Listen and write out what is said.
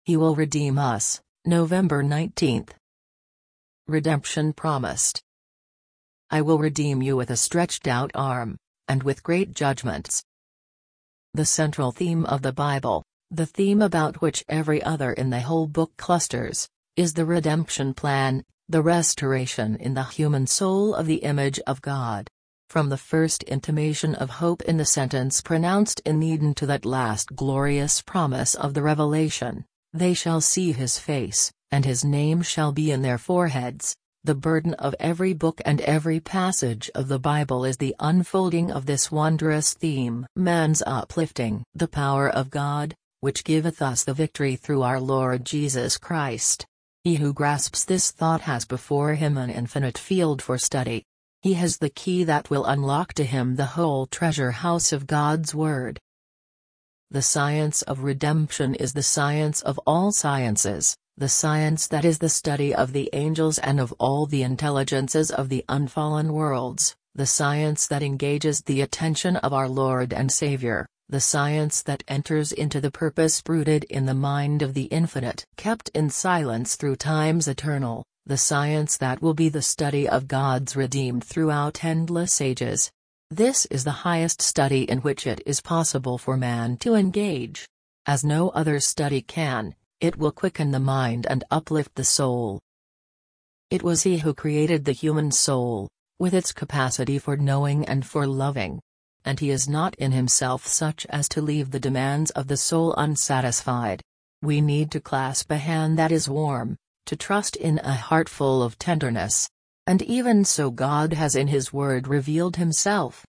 He will redeem us. November 19th. Redemption promised. I will redeem you with a stretched out arm, and with great judgments. The central theme of the Bible, the theme about which every other in the whole book clusters, is the redemption plan, the restoration in the human soul of the image of God. From the first intimation of hope in the sentence pronounced in Eden to that last glorious promise of the Revelation, "They shall see his face, and his name shall be in their foreheads," the burden of every book and every passage of the Bible is the unfolding of this wondrous theme. Man's uplifting. The power of God, which giveth us the victory through our Lord Jesus Christ. He who grasps this thought has before him an infinite field for study. He has the key that will unlock to him the whole treasure house of God's Word. The science of redemption is the science of all sciences, the science that is the study of the angels and of all the intelligences of the unfallen worlds, the science that engages the attention of our Lord and Savior, the science that enters into the purpose rooted in the mind of the infinite, kept in silence through times eternal, the science that will be the study of God's redeemed throughout endless ages. This is the highest study in which it is possible for man to engage. As no other study can, it will quicken the mind and uplift the soul. It was He who created the human soul, with its capacity for knowing and for loving. And He is not in Himself such as to leave the demands of the soul unsatisfied. We need to clasp a hand that is warm, to trust in a heart full of tenderness. And even so God has in His Word revealed Himself.